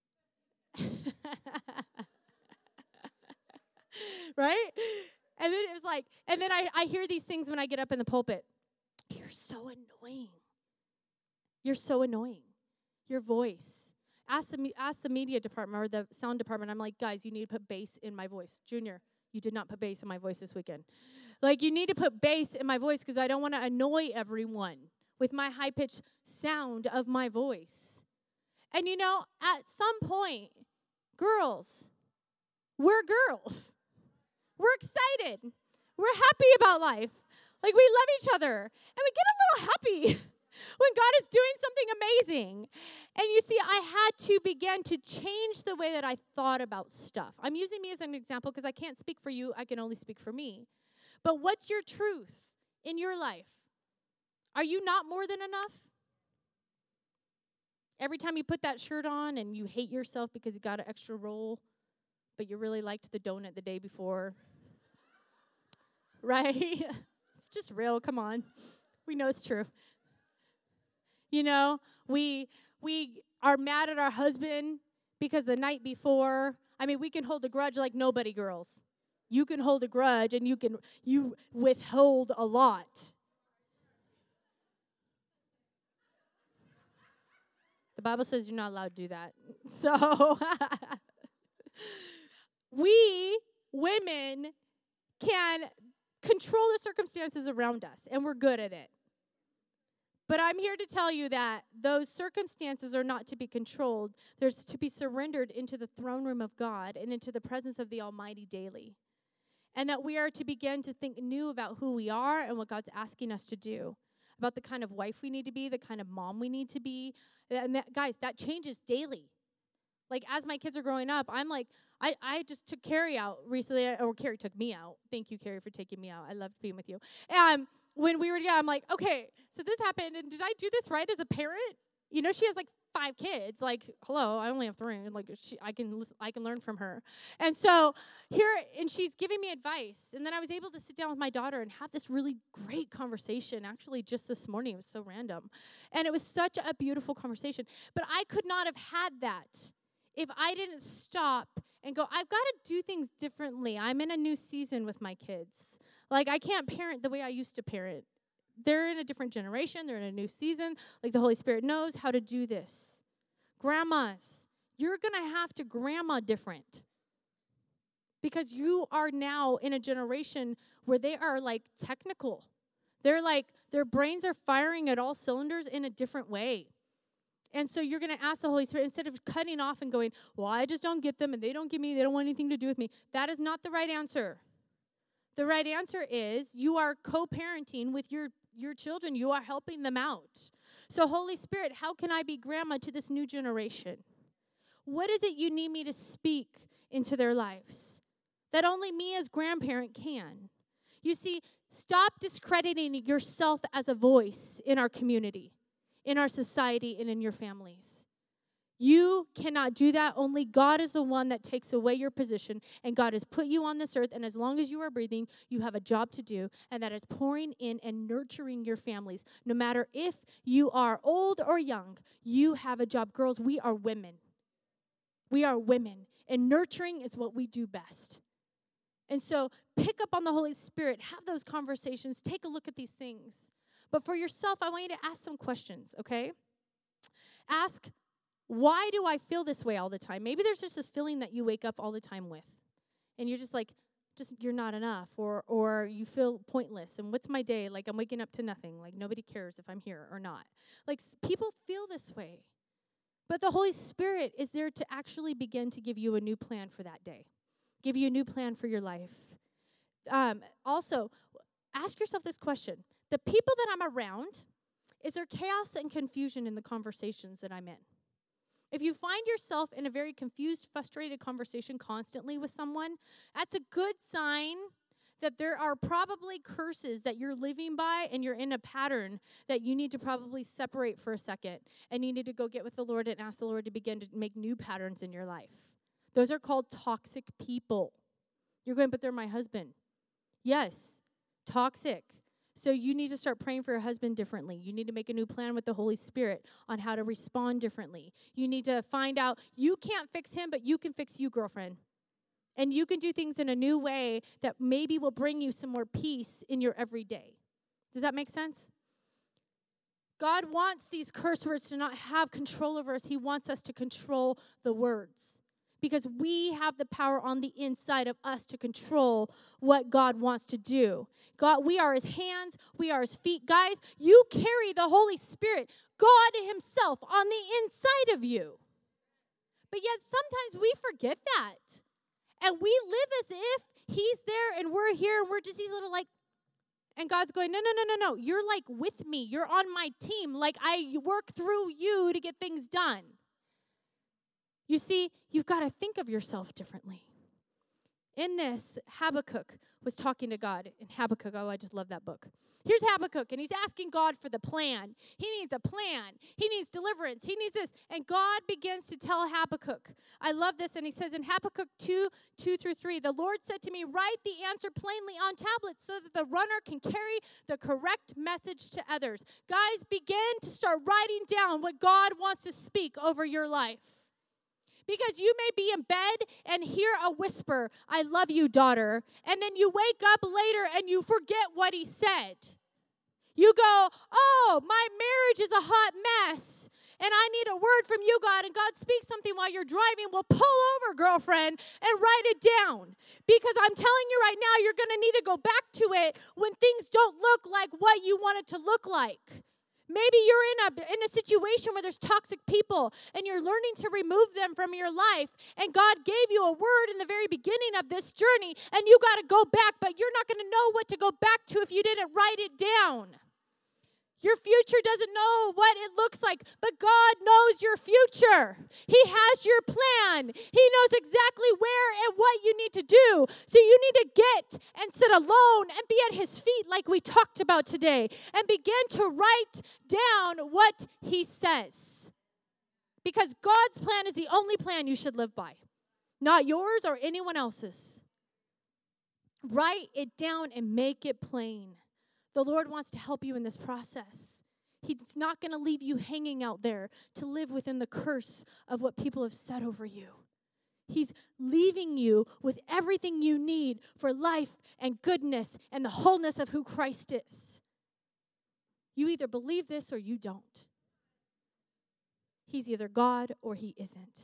Right? And then it was like, and then I hear these things when I get up in the pulpit. You're so annoying. You're so annoying. Your voice. Ask the media department or the sound department. I'm like, guys, you need to put bass in my voice. Junior, you did not put bass in my voice this weekend. Like, you need to put bass in my voice because I don't want to annoy everyone with my high-pitched sound of my voice. And you know, at some point, girls, we're girls. We're excited. We're happy about life. Like, we love each other. And we get a little happy when God is doing something amazing. And you see, I had to begin to change the way that I thought about stuff. I'm using me as an example because I can't speak for you. I can only speak for me. But what's your truth in your life? Are you not more than enough? Every time you put that shirt on and you hate yourself because you got an extra roll, but you really liked the donut the day before. Right? It's just real. Come on. We know it's true. You know, we are mad at our husband because the night before, I mean, we can hold a grudge like nobody, girls. You can hold a grudge and you withhold a lot. The Bible says you're not allowed to do that. So we women can control the circumstances around us, and we're good at it. But I'm here to tell you that those circumstances are not to be controlled. They're to be surrendered into the throne room of God and into the presence of the Almighty daily. And that we are to begin to think new about who we are and what God's asking us to do, about the kind of wife we need to be, the kind of mom we need to be. And that, guys, that changes daily. Like, as my kids are growing up, I'm like, I just took Carrie out recently, or Carrie took me out. Thank you, Carrie, for taking me out. I loved being with you. And when we were together, I'm like, okay, so this happened, and did I do this right as a parent? You know, she has like 5 kids. Like, hello, I only have 3. Like, I can learn from her. And so and she's giving me advice. And then I was able to sit down with my daughter and have this really great conversation. Actually, just this morning, it was so random, and it was such a beautiful conversation. But I could not have had that if I didn't stop and go, I've got to do things differently. I'm in a new season with my kids. Like, I can't parent the way I used to parent. They're in a different generation. They're in a new season. Like, the Holy Spirit knows how to do this. Grandmas, you're going to have to grandma different. Because you are now in a generation where they are, like, technical. They're like, their brains are firing at all cylinders in a different way. And so you're going to ask the Holy Spirit, instead of cutting off and going, well, I just don't get them, and they don't get me, they don't want anything to do with me. That is not the right answer. The right answer is you are co-parenting with your children. You are helping them out. So, Holy Spirit, how can I be grandma to this new generation? What is it you need me to speak into their lives that only me as grandparent can? You see, stop discrediting yourself as a voice in our community, in our society, and in your families. You cannot do that. Only God is the one that takes away your position, and God has put you on this earth, and as long as you are breathing, you have a job to do, and that is pouring in and nurturing your families. No matter if you are old or young, you have a job. Girls, we are women. We are women, and nurturing is what we do best. And so pick up on the Holy Spirit, have those conversations, take a look at these things. But for yourself, I want you to ask some questions, okay? Ask, why do I feel this way all the time? Maybe there's just this feeling that you wake up all the time with. And you're just like, you're not enough, or you feel pointless. And what's my day? Like, I'm waking up to nothing. Like, nobody cares if I'm here or not. Like, people feel this way. But the Holy Spirit is there to actually begin to give you a new plan for that day, give you a new plan for your life. Also, ask yourself this question. The people that I'm around, is there chaos and confusion in the conversations that I'm in? If you find yourself in a very confused, frustrated conversation constantly with someone, that's a good sign that there are probably curses that you're living by, and you're in a pattern that you need to probably separate for a second, and you need to go get with the Lord and ask the Lord to begin to make new patterns in your life. Those are called toxic people. You're going, but they're my husband. Yes, toxic. So you need to start praying for your husband differently. You need to make a new plan with the Holy Spirit on how to respond differently. You need to find out you can't fix him, but you can fix you, girlfriend. And you can do things in a new way that maybe will bring you some more peace in your everyday. Does that make sense? God wants these curse words to not have control over us. He wants us to control the words, because we have the power on the inside of us to control what God wants to do. God, we are his hands, we are his feet. Guys, you carry the Holy Spirit, God himself, on the inside of you. But yet sometimes we forget that. And we live as if he's there and we're here and we're just these little and God's going, no. You're like with me. You're on my team. Like I work through you to get things done. You see, you've got to think of yourself differently. In this, Habakkuk was talking to God. In Habakkuk, I just love that book. Here's Habakkuk, and he's asking God for the plan. He needs a plan. He needs deliverance. He needs this. And God begins to tell Habakkuk. I love this, and he says in Habakkuk 2:2-3, the Lord said to me, write the answer plainly on tablets so that the runner can carry the correct message to others. Guys, begin to start writing down what God wants to speak over your life. Because you may be in bed and hear a whisper, I love you, daughter. And then you wake up later and you forget what he said. You go, oh, my marriage is a hot mess. And I need a word from you, God. And God speaks something while you're driving. Well, pull over, girlfriend, and write it down. Because I'm telling you right now, you're going to need to go back to it when things don't look like what you want it to look like. Maybe you're in a situation where there's toxic people and you're learning to remove them from your life, and God gave you a word in the very beginning of this journey, and you got to go back, but you're not going to know what to go back to if you didn't write it down. Your future doesn't know what it looks like, but God knows your future. He has your plan. He knows exactly where and what you need to do. So you need to get and sit alone and be at his feet like we talked about today, and begin to write down what he says. Because God's plan is the only plan you should live by, not yours or anyone else's. Write it down and make it plain. The Lord wants to help you in this process. He's not going to leave you hanging out there to live within the curse of what people have said over you. He's leaving you with everything you need for life and goodness and the wholeness of who Christ is. You either believe this or you don't. He's either God or he isn't.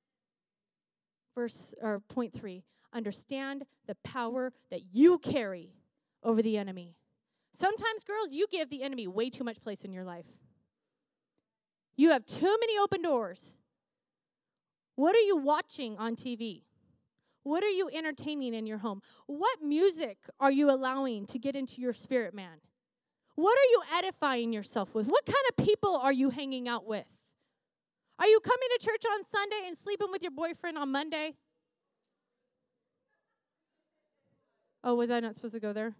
Point 3, understand the power that you carry over the enemy. Sometimes, girls, you give the enemy way too much place in your life. You have too many open doors. What are you watching on TV? What are you entertaining in your home? What music are you allowing to get into your spirit, man? What are you edifying yourself with? What kind of people are you hanging out with? Are you coming to church on Sunday and sleeping with your boyfriend on Monday? Oh, was I not supposed to go there?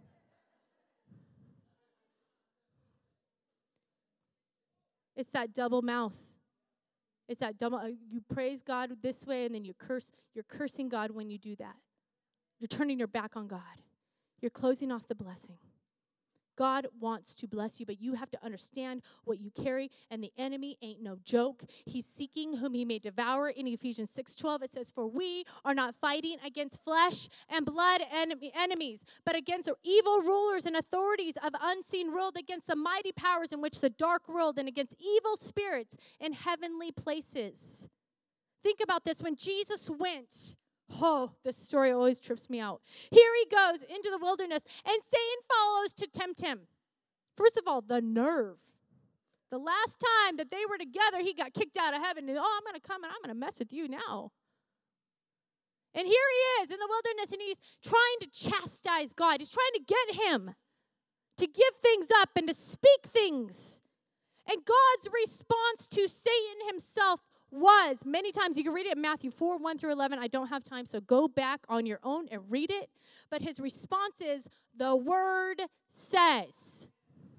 It's that double mouth. It's that double, you praise God this way and then you're cursing God when you do that. You're turning your back on God. You're closing off the blessing. God wants to bless you, but you have to understand what you carry, and the enemy ain't no joke. He's seeking whom he may devour. In Ephesians 6:12, it says, for we are not fighting against flesh and blood enemies, but against evil rulers and authorities of unseen world, against the mighty powers in which the dark world, and against evil spirits in heavenly places. Think about this. When Jesus went Oh, this story always trips me out. Here he goes into the wilderness, and Satan follows to tempt him. First of all, the nerve. The last time that they were together, he got kicked out of heaven. And, I'm going to come and I'm going to mess with you now. And here he is in the wilderness, and he's trying to chastise God. He's trying to get him to give things up and to speak things. And God's response to Satan himself was, many times, you can read it in Matthew 4, 1 through 11. I don't have time, so go back on your own and read it. But his response is, the word says.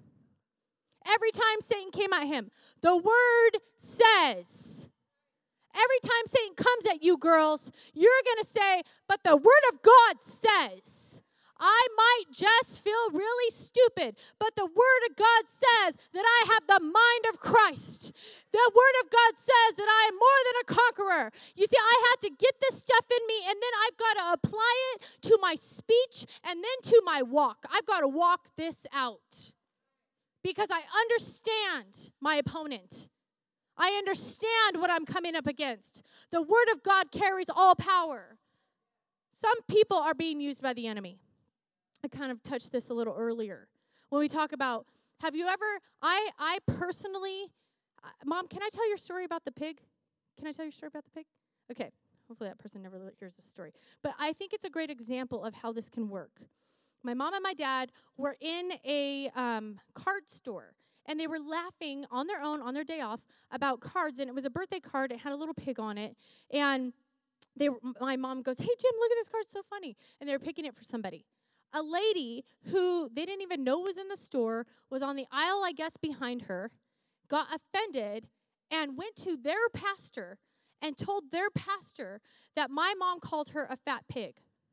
Every time Satan came at him, the word says. Every time Satan comes at you, girls, you're going to say, but the word of God says. I might just feel really stupid, but the word of God says that I have the mind of Christ. The word of God says that I am more than a conqueror. You see, I had to get this stuff in me, and then I've got to apply it to my speech and then to my walk. I've got to walk this out because I understand my opponent. I understand what I'm coming up against. The word of God carries all power. Some people are being used by the enemy. I kind of touched this a little earlier. When we talk about, have you ever, I personally, Mom, can I tell your story about the pig? Can I tell your story about the pig? Okay. Hopefully that person never hears this story. But I think it's a great example of how this can work. My mom and my dad were in a card store, and they were laughing on their own, on their day off, about cards. And it was a birthday card. It had a little pig on it. And my mom goes, hey, Jim, look at this card. It's so funny. And they were picking it for somebody. A lady who they didn't even know was in the store was on the aisle, I guess, behind her, got offended, and went to their pastor and told their pastor that my mom called her a fat pig.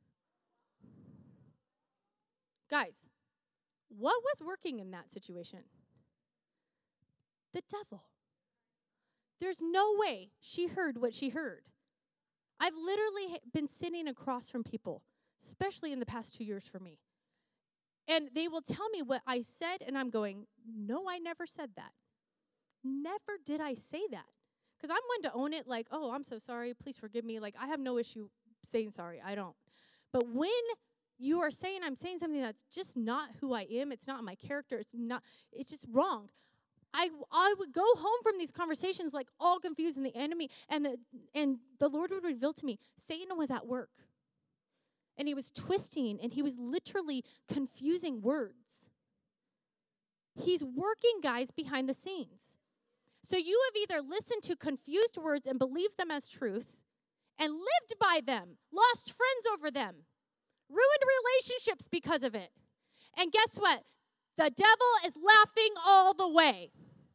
Guys, what was working in that situation? The devil. There's no way she heard what she heard. I've literally been sitting across from people, especially in the past 2 years for me. And they will tell me what I said, and I'm going, no, I never said that. Never did I say that. Because I'm one to own it like, oh, I'm so sorry, please forgive me. Like, I have no issue saying sorry. I don't. But when you are saying I'm saying something that's just not who I am, it's not my character, it's just wrong. I would go home from these conversations like all confused, and the enemy, and the Lord would reveal to me, Satan was at work. And he was twisting, and he was literally confusing words. He's working, guys, behind the scenes. So you have either listened to confused words and believed them as truth and lived by them, lost friends over them, ruined relationships because of it. And guess what? The devil is laughing all the way.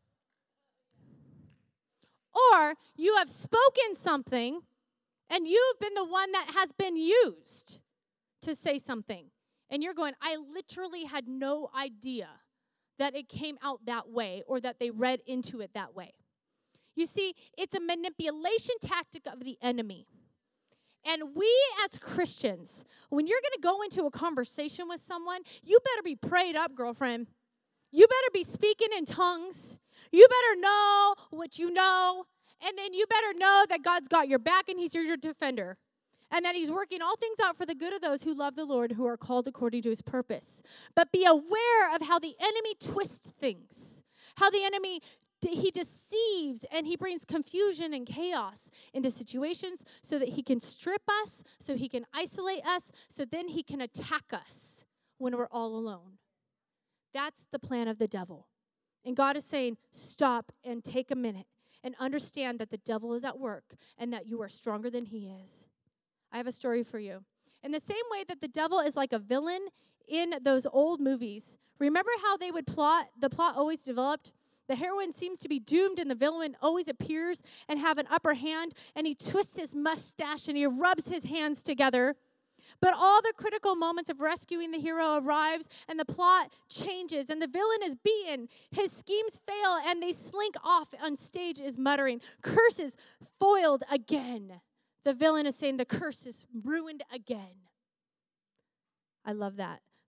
Or you have spoken something, and you've been the one that has been used to say something. And you're going, I literally had no idea that it came out that way or that they read into it that way. You see, it's a manipulation tactic of the enemy. And we as Christians, when you're going to go into a conversation with someone, you better be prayed up, girlfriend. You better be speaking in tongues. You better know what you know. And then you better know that God's got your back and he's your defender. And that he's working all things out for the good of those who love the Lord, who are called according to his purpose. But be aware of how the enemy twists things. How the enemy, he deceives and he brings confusion and chaos into situations so that he can strip us, so he can isolate us, so then he can attack us when we're all alone. That's the plan of the devil. And God is saying, stop and take a minute and understand that the devil is at work and that you are stronger than he is. I have a story for you. In the same way that the devil is like a villain in those old movies, remember how they would plot? The plot always developed. The heroine seems to be doomed, and the villain always appears and have an upper hand, and he twists his mustache and he rubs his hands together. But all the critical moments of rescuing the hero arrives, and the plot changes, and the villain is beaten. His schemes fail, and they slink off on stage is muttering, curses foiled again. The villain is saying the curse is ruined again. I love that.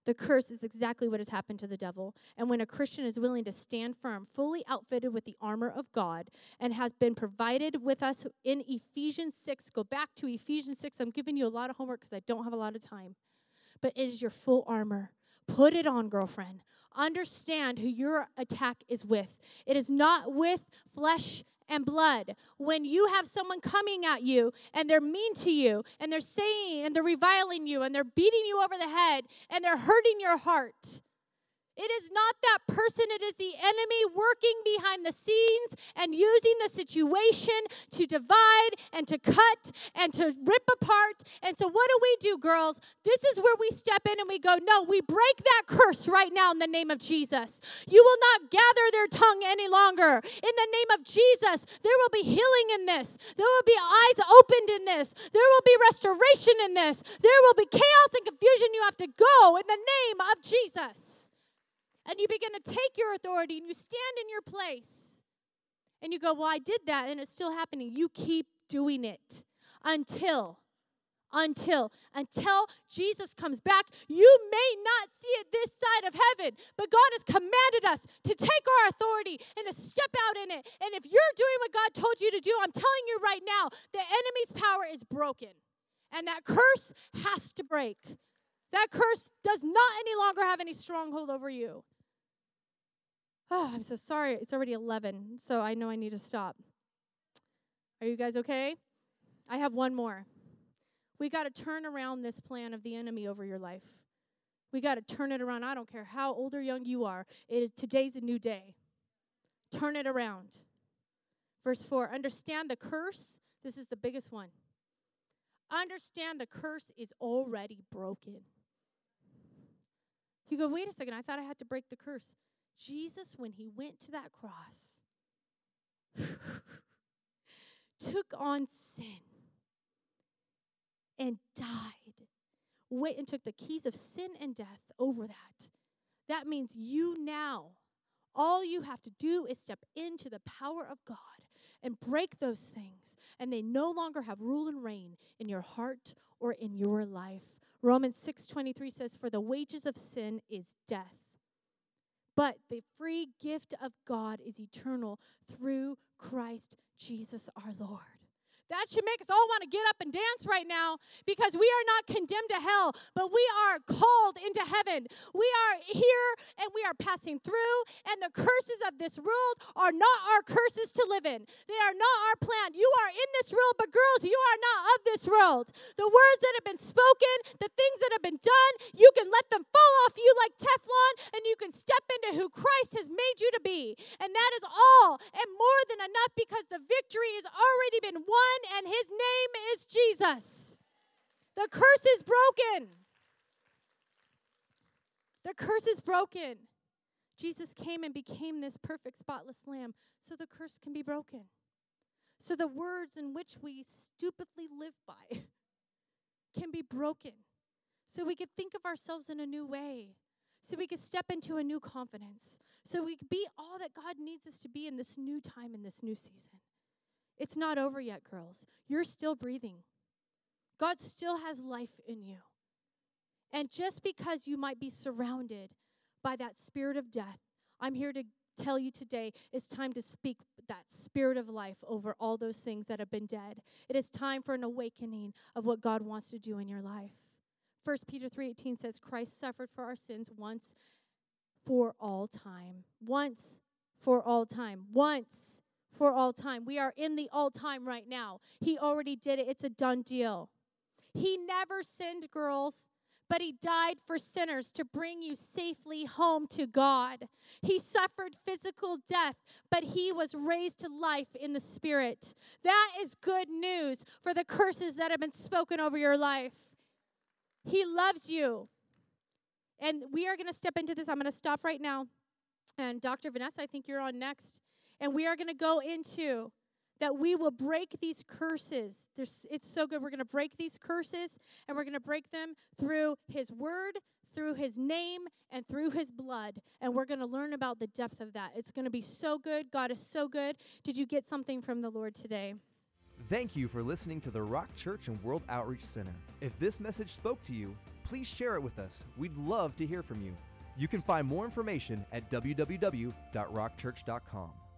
The curse is exactly what has happened to the devil. And when a Christian is willing to stand firm, fully outfitted with the armor of God, and has been provided with us in Ephesians 6, go back to Ephesians 6. I'm giving you a lot of homework because I don't have a lot of time. But it is your full armor. Put it on, girlfriend. Understand who your attack is with. It is not with flesh and blood. When you have someone coming at you and they're mean to you and they're saying and they're reviling you and they're beating you over the head and they're hurting your heart, it is not that person. It is the enemy working behind the scenes and using the situation to divide and to cut and to rip apart. And so what do, girls? This is where we step in and we go, no, we break that curse right now in the name of Jesus. You will not gather their tongue any longer. In the name of Jesus, there will be healing in this. There will be eyes opened in this. There will be restoration in this. There will be chaos and confusion. You have to go in the name of Jesus. And you begin to take your authority and you stand in your place. And you go, well, I did that and it's still happening. You keep doing it until Jesus comes back. You may not see it this side of heaven, but God has commanded us to take our authority and to step out in it. And if you're doing what God told you to do, I'm telling you right now, the enemy's power is broken. And that curse has to break. That curse does not any longer have any stronghold over you. Oh, I'm so sorry. It's already 11, so I know I need to stop. Are you guys okay? I have one more. We got to turn around this plan of the enemy over your life. We got to turn it around. I don't care how old or young you are. Today's a new day. Turn it around. Verse 4, understand the curse. This is the biggest one. Understand the curse is already broken. You go, wait a second, I thought I had to break the curse. Jesus, when he went to that cross, took on sin and died. Went and took the keys of sin and death over that. That means you now, all you have to do is step into the power of God and break those things, and they no longer have rule and reign in your heart or in your life. Romans 6:23 says, for the wages of sin is death, but the free gift of God is eternal through Christ Jesus our Lord. That should make us all want to get up and dance right now, because we are not condemned to hell, but we are called into heaven. We are here and we are passing through, and the curses of this world are not our curses to live in. They are not our plan. You are in this world, but girls, you are not of this world. The words that have been spoken, the things that have been done, you can let them fall off you like Teflon, and you can step into who Christ has made you to be. And that is all and more than enough, because the victory has already been won, and his name is Jesus. The curse is broken. The curse is broken. Jesus came and became this perfect, spotless lamb so the curse can be broken. So the words in which we stupidly live by can be broken. So we could think of ourselves in a new way. So we could step into a new confidence. So we could be all that God needs us to be in this new time, in this new season. It's not over yet, girls. You're still breathing. God still has life in you. And just because you might be surrounded by that spirit of death, I'm here to tell you today, it's time to speak that spirit of life over all those things that have been dead. It is time for an awakening of what God wants to do in your life. 1 Peter 3:18 says, Christ suffered for our sins once for all time. Once for all time. Once for all time. We are in the all time right now. He already did it. It's a done deal. He never sinned, girls, but he died for sinners to bring you safely home to God. He suffered physical death, but he was raised to life in the spirit. That is good news for the curses that have been spoken over your life. He loves you. And we are going to step into this. I'm going to stop right now. And Dr. Vanessa, I think you're on next. And we are going to go into that we will break these curses. It's so good. We're going to break these curses, and we're going to break them through his word, through his name, and through his blood. And we're going to learn about the depth of that. It's going to be so good. God is so good. Did you get something from the Lord today? Thank you for listening to the Rock Church and World Outreach Center. If this message spoke to you, please share it with us. We'd love to hear from you. You can find more information at www.rockchurch.com.